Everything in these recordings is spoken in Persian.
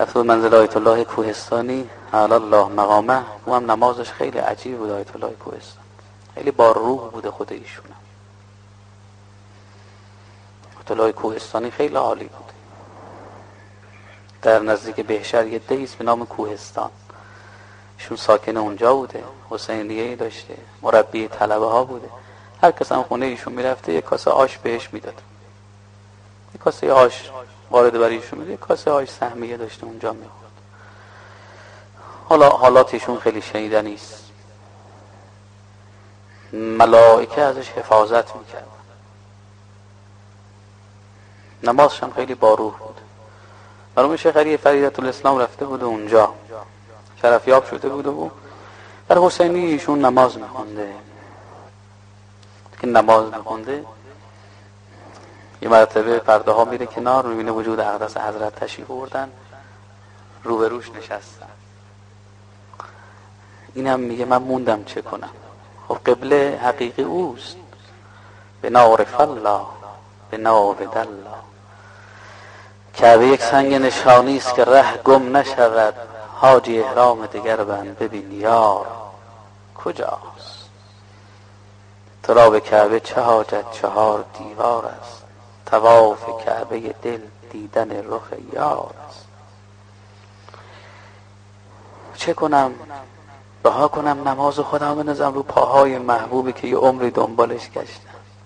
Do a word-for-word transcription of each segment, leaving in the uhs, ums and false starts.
رفت به منزل آیت الله کوهستانی اعلی الله مقامه. او هم نمازش خیلی عجیب بود. آیت الله کوهستانی خیلی با روح بوده خود ایشون. آیت الله کوهستانی خیلی عالی بود. در نزدیک بهشهر یه دهیست به نام کوهستان، ایشون ساکن اونجا بوده. حسینیه‌ای داشته، مربی طلبه ها بوده. هر کس هم خونه ایشون میرفته یک کاسه آش بهش میداد. یک کاسه آش وارد برای ایشون میده، یک کاسه آش سهمیه داشته اونجا میخورد. حالا حالات ایشون خیلی شنیدنی است. ملائکه ازش حفاظت میکرد. نمازش هم خیلی باروح بود. مرحوم شیخ علی فریدت الاسلام رفته بود اونجا، شرفیاب شده بود و در حسینی ایشون نماز میخونده. که نماز میخونده یه مرتبه پرده ها میره کنار، میبینه وجود اقدس حضرت تشریف بردن، روبروش نشستن. اینم میگه من موندم چه کنم. خب قبله حقیقی اوست. به نعرف الله به نعبد الله. کعبه یک سنگ نشانی است که ره گم نشود. حاجی احرام دگر بند ببین یار کجاست. تو را به کعبه چه حاجت، چهار دیوار است. طواف کعبه دل دیدن رخ یار است. چه کنم؟ رها کنم نماز خودم بنازم رو پاهای محبوبی که یه عمری دنبالش گشتم؟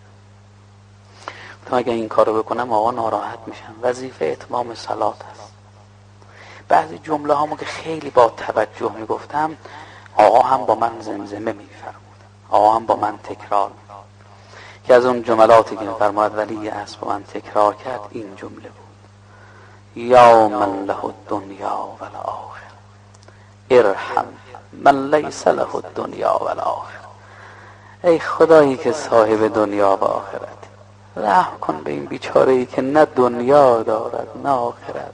تا اگه این کارو بکنم آقا ناراحت میشم. وظیفه اتمام صلات است. بعضی جمله هامو که خیلی با توجه میگفتم آقا هم با من زمزمه میفرمود، آقا هم با من تکرار می‌کرد. که از اون جملاتی که میفرماد ولی از با من تکرار کرد این جمله بود: یا من له الدنیا و الاخره ارحم من لیس له الدنیا و الاخره. ای خدایی که صاحب دنیا و آخرت، رحم کن به این بیچاره ای که نه دنیا دارد نه آخرت.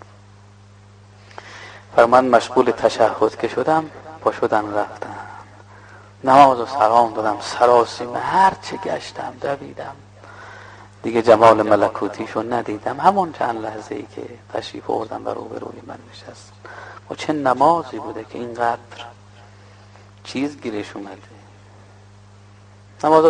فرمان مشغول تشهد که شدم، پا شدن رفتم نماز و سلام دادم، سراسیمه هر چه گشتم دویدم، دیگه جمال ملکوتیشو ندیدم. همون چند لحظه ای که تشریف آوردم و روبروی من نشست. و چه نمازی بوده که اینقدر چیز گیرش اومده. نماز